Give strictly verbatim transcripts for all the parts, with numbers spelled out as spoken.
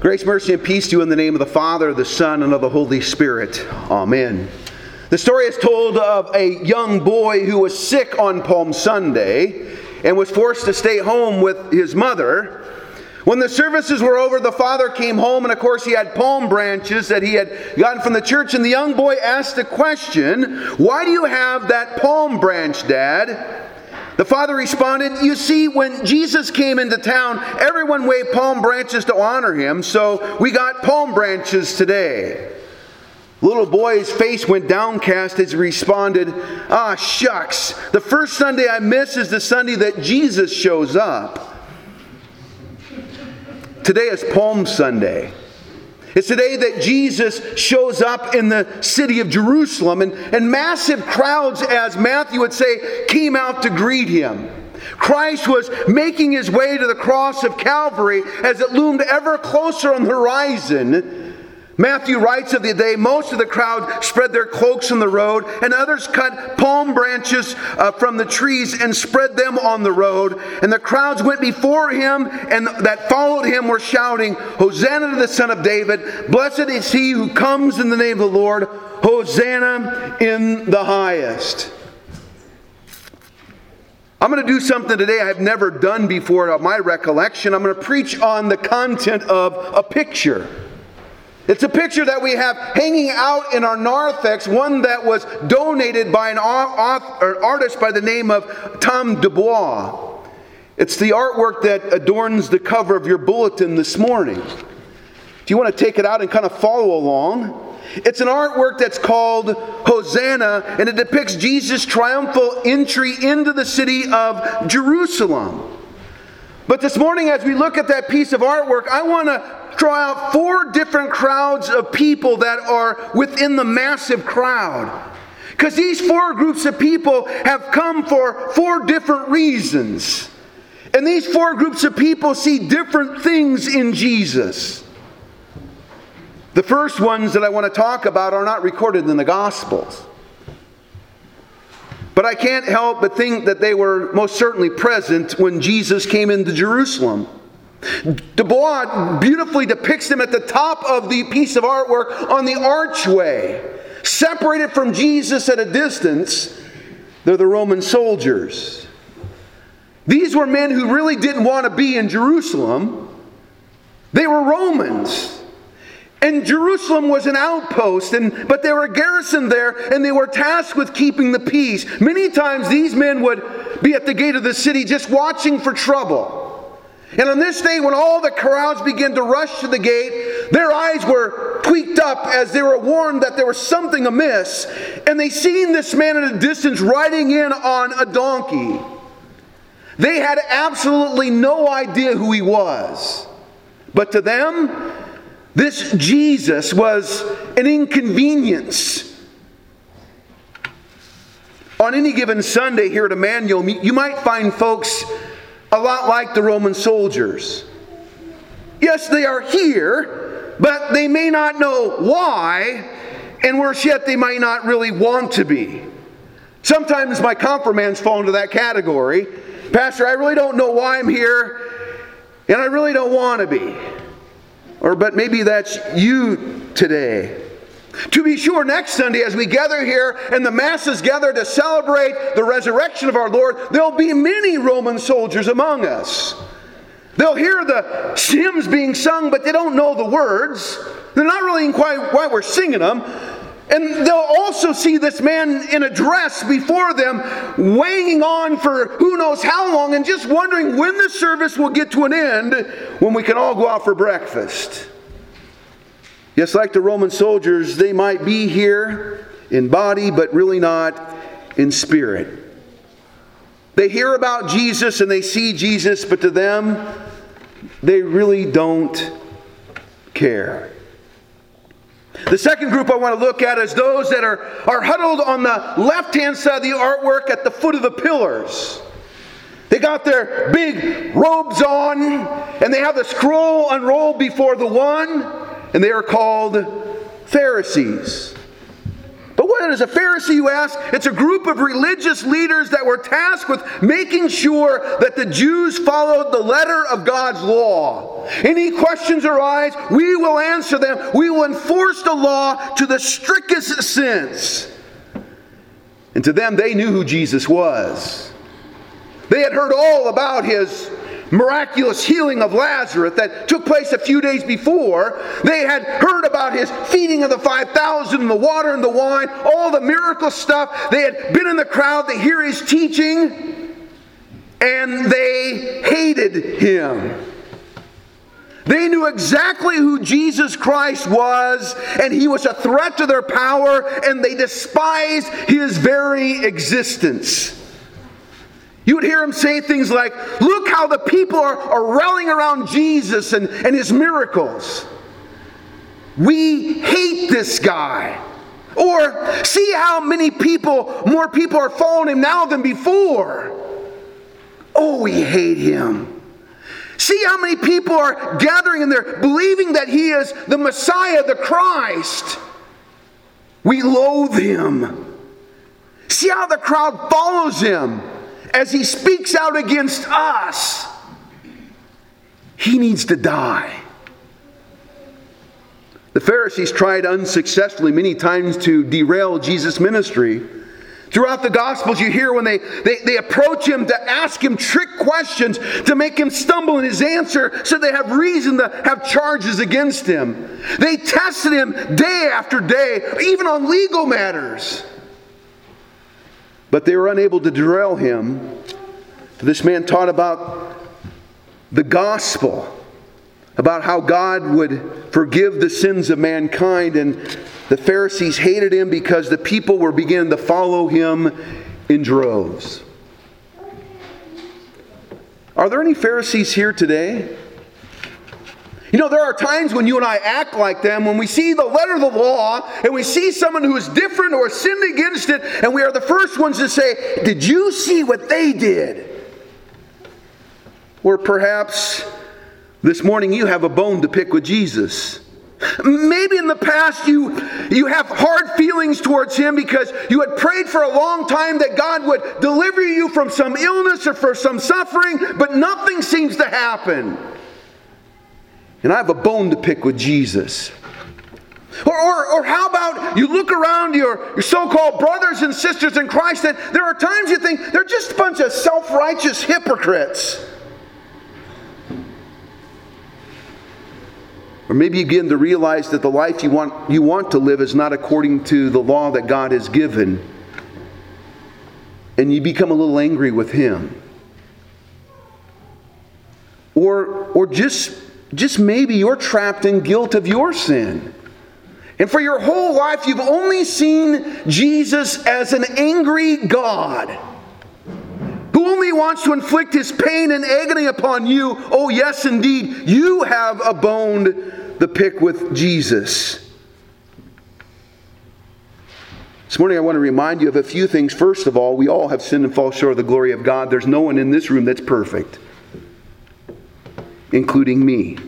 Grace, mercy, and peace to you in the name of the Father, the Son, and of the Holy Spirit. Amen. The story is told of a young boy who was sick on Palm Sunday and was forced to stay home with his mother. When the services were over, the father came home, and of course he had palm branches that he had gotten from the church, and the young boy asked a question, "Why do you have that palm branch, Dad?" The father responded, "You see, when Jesus came into town, everyone waved palm branches to honor him, so we got palm branches today." The little boy's face went downcast as he responded, "Ah, shucks, the first Sunday I miss is the Sunday that Jesus shows up." Today is Palm Sunday. It's the day that Jesus shows up in the city of Jerusalem, and, and massive crowds, as Matthew would say, came out to greet him. Christ was making his way to the cross of Calvary as it loomed ever closer on the horizon. Matthew writes of the day, most of the crowd spread their cloaks on the road, and others cut palm branches uh, from the trees and spread them on the road. And the crowds went before him, and that followed him were shouting, "Hosanna to the Son of David! Blessed is he who comes in the name of the Lord! Hosanna in the highest!" I'm going to do something today I have never done before of my recollection. I'm going to preach on the content of a picture. It's a picture that we have hanging out in our narthex, one that was donated by an artist by the name of Tom Dubois. It's the artwork that adorns the cover of your bulletin this morning. If you want to take it out and kind of follow along, it's an artwork that's called Hosanna, and it depicts Jesus' triumphal entry into the city of Jerusalem. But this morning, as we look at that piece of artwork, I want to draw out four different crowds of people that are within the massive crowd. Because these four groups of people have come for four different reasons. And these four groups of people see different things in Jesus. The first ones that I want to talk about are not recorded in the Gospels. But I can't help but think that they were most certainly present when Jesus came into Jerusalem. Dubois beautifully depicts them at the top of the piece of artwork on the archway. Separated from Jesus at a distance, they're the Roman soldiers. These were men who really didn't want to be in Jerusalem. They were Romans. And Jerusalem was an outpost, and but they were garrisoned there, and they were tasked with keeping the peace. Many times these men would be at the gate of the city just watching for trouble. And on this day, when all the crowds began to rush to the gate, their eyes were tweaked up as they were warned that there was something amiss. And they seen this man at a distance riding in on a donkey. They had absolutely no idea who he was. But to them, this Jesus was an inconvenience. On any given Sunday here at Emmanuel, you might find folks a lot like the Roman soldiers. Yes, they are here, but they may not know why, and worse yet, they might not really want to be. Sometimes my confirmands fall into that category. "Pastor, I really don't know why I'm here, and I really don't want to be." Or, but maybe that's you today. To be sure, next Sunday as we gather here and the masses gather to celebrate the resurrection of our Lord, there'll be many Roman soldiers among us. They'll hear the hymns being sung, but they don't know the words. They're not really quite why we're singing them. And they'll also see this man in a dress before them, weighing on for who knows how long, and just wondering when the service will get to an end, when we can all go out for breakfast. Yes, like the Roman soldiers, they might be here in body, but really not in spirit. They hear about Jesus and they see Jesus, but to them, they really don't care. The second group I want to look at is those that are, are huddled on the left-hand side of the artwork at the foot of the pillars. They got their big robes on, and they have the scroll unrolled before the one, and they are called Pharisees. But what What is a Pharisee, you ask? It's a group of religious leaders that were tasked with making sure that the Jews followed the letter of God's law. Any questions arise, we will answer them. We will enforce the law to the strictest sense. And to them, they knew who Jesus was. They had heard all about his miraculous healing of Lazarus that took place a few days before. They had heard about his feeding of the five thousand, the water and the wine, all the miracle stuff. They had been in the crowd to hear his teaching, and they hated him. They knew exactly who Jesus Christ was, and he was a threat to their power, and they despised his very existence. You would hear him say things like, look how the people are, are rallying around Jesus and, and his miracles. We hate this guy. Or, see how many people, more people are following him now than before. Oh, we hate him. See how many people are gathering in there believing that he is the Messiah, the Christ. We loathe him. See how the crowd follows him as he speaks out against us. He needs to die. The Pharisees tried unsuccessfully many times to derail Jesus' ministry. Throughout the Gospels, you hear when they, they, they approach him to ask him trick questions to make him stumble in his answer so they have reason to have charges against him. They tested him day after day, even on legal matters. But they were unable to derail him. This man taught about the gospel, about how God would forgive the sins of mankind, and the Pharisees hated him because the people were beginning to follow him in droves. Are there any Pharisees here today? You know, there are times when you and I act like them, when we see the letter of the law, and we see someone who is different or sinned against it, and we are the first ones to say, did you see what they did? Or perhaps this morning you have a bone to pick with Jesus. Maybe in the past you, you have hard feelings towards him because you had prayed for a long time that God would deliver you from some illness or for some suffering, but nothing seems to happen. And I have a bone to pick with Jesus. Or, or, or how about you look around your, your so-called brothers and sisters in Christ, and there are times you think they're just a bunch of self-righteous hypocrites. Or maybe you begin to realize that the life you want, you want to live is not according to the law that God has given. And you become a little angry with him. Or, or just... Just maybe you're trapped in guilt of your sin. And for your whole life, you've only seen Jesus as an angry God who only wants to inflict his pain and agony upon you. Oh, yes, indeed, you have a bone to pick with Jesus. This morning, I want to remind you of a few things. First of all, we all have sinned and fall short of the glory of God. There's no one in this room that's perfect, including me.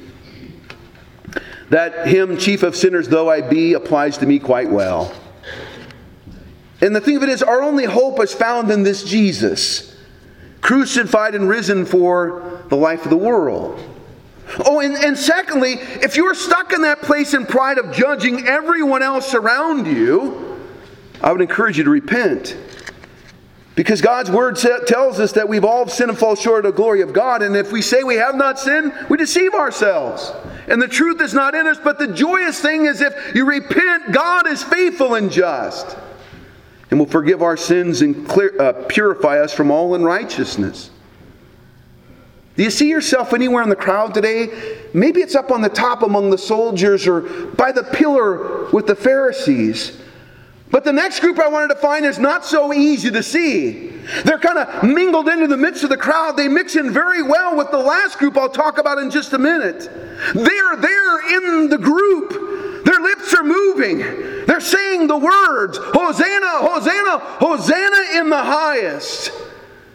That hymn, chief of sinners though I be, applies to me quite well. And the thing of it is, our only hope is found in this Jesus, crucified and risen for the life of the world. Oh, and, and secondly, if you're stuck in that place in pride of judging everyone else around you, I would encourage you to repent. Because God's Word tells us that we've all sinned and fall short of the glory of God. And if we say we have not sinned, we deceive ourselves. And the truth is not in us. But the joyous thing is if you repent, God is faithful and just, and will forgive our sins and clear, uh, purify us from all unrighteousness. Do you see yourself anywhere in the crowd today? Maybe it's up on the top among the soldiers or by the pillar with the Pharisees. But the next group I wanted to find is not so easy to see. They're kind of mingled into the midst of the crowd. They mix in very well with the last group I'll talk about in just a minute. They're there in the group. Their lips are moving. They're saying the words, Hosanna, Hosanna, Hosanna in the highest.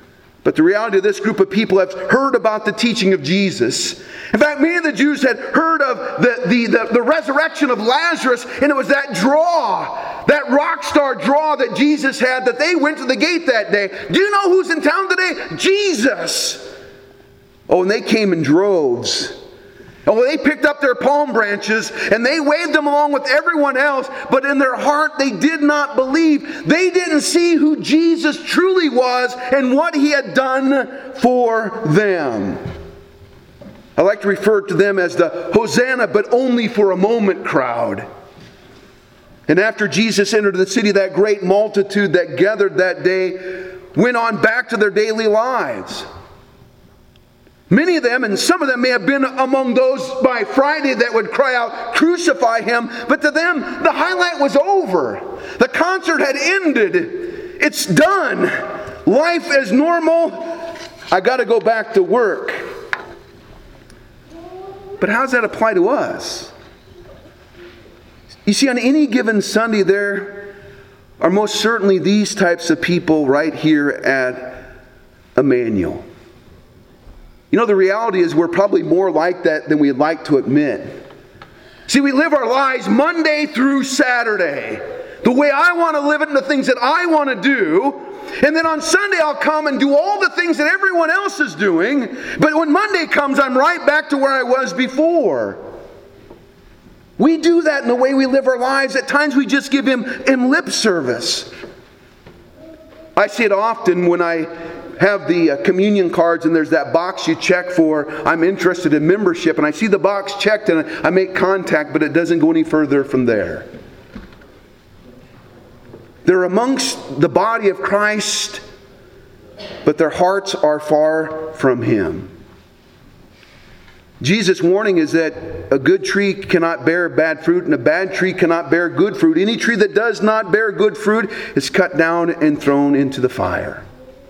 But the reality of this group of people have heard about the teaching of Jesus. In fact, many of the Jews had heard of the, the, the, the resurrection of Lazarus, and it was that draw, that rock star draw that Jesus had, that they went to the gate that day. Do you know who's in town today? Jesus! Oh, and they came in droves. Oh, they picked up their palm branches and they waved them along with everyone else, but in their heart they did not believe. They didn't see who Jesus truly was and what He had done for them. I like to refer to them as the Hosanna, but only for a moment crowd. And after Jesus entered the city, that great multitude that gathered that day went on back to their daily lives. Many of them, and some of them may have been among those by Friday that would cry out, "Crucify Him," but to them, the highlight was over. The concert had ended. It's done. Life as normal. I got to go back to work. But how does that apply to us? You see, on any given Sunday, there are most certainly these types of people right here at Emmanuel. You know, the reality is we're probably more like that than we'd like to admit. See, we live our lives Monday through Saturday, the way I want to live it and the things that I want to do. And then on Sunday I'll come and do all the things that everyone else is doing. But when Monday comes, I'm right back to where I was before. We do that in the way we live our lives. At times we just give Him, him lip service. I see it often when I have the uh, communion cards and there's that box you check for, "I'm interested in membership," and I see the box checked and I make contact, but it doesn't go any further from there. They're amongst the body of Christ, but their hearts are far from Him. Jesus' warning is that a good tree cannot bear bad fruit and a bad tree cannot bear good fruit. Any tree that does not bear good fruit is cut down and thrown into the fire.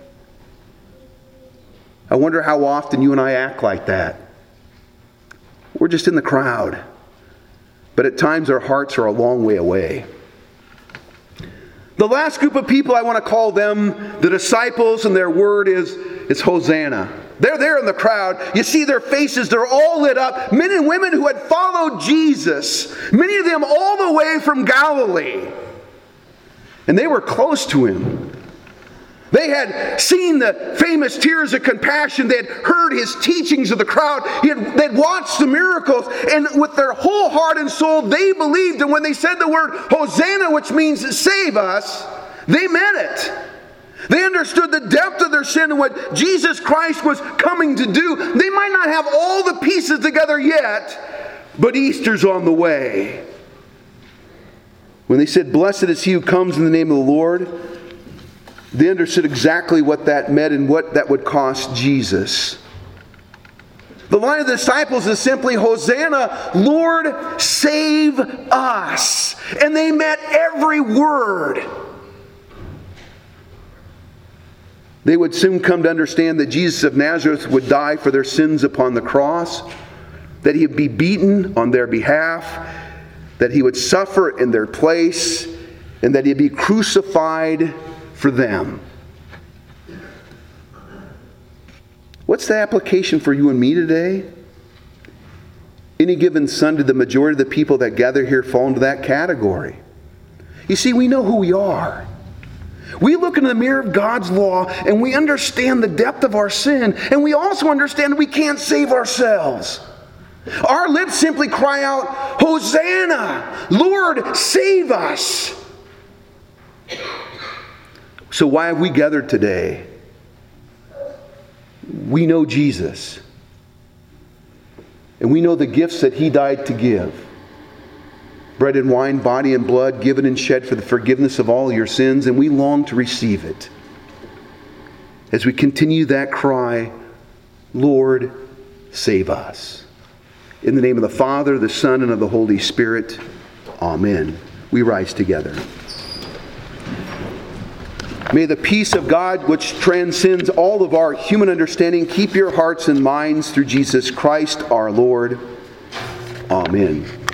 I wonder how often you and I act like that. We're just in the crowd, but at times our hearts are a long way away. The last group of people, I want to call them the disciples, and their word is, is Hosanna. They're there in the crowd. You see their faces, they're all lit up. Men and women who had followed Jesus, many of them all the way from Galilee. And they were close to Him. They had seen the famous tears of compassion. They had heard His teachings of the crowd. He had, they'd watched the miracles. And with their whole heart and soul, they believed. And when they said the word Hosanna, which means save us, they meant it. They understood the depth of their sin and what Jesus Christ was coming to do. They might not have all the pieces together yet, but Easter's on the way. When they said, "Blessed is he who comes in the name of the Lord," they understood exactly what that meant and what that would cost Jesus. The line of the disciples is simply, "Hosanna, Lord, save us." And they meant every word. They would soon come to understand that Jesus of Nazareth would die for their sins upon the cross, that He would be beaten on their behalf, that He would suffer in their place, and that He'd be crucified for them. What's the application for you and me today? Any given Sunday, the majority of the people that gather here fall into that category. You see, we know who we are. We look into the mirror of God's law and we understand the depth of our sin, and we also understand we can't save ourselves. Our lips simply cry out, "Hosanna! Lord, save us!" So why have we gathered today? We know Jesus. And we know the gifts that He died to give. Bread and wine, body and blood, given and shed for the forgiveness of all your sins, and we long to receive it. As we continue that cry, "Lord, save us." In the name of the Father, the Son, and of the Holy Spirit. Amen. We rise together. May the peace of God, which transcends all of our human understanding, keep your hearts and minds through Jesus Christ our Lord. Amen.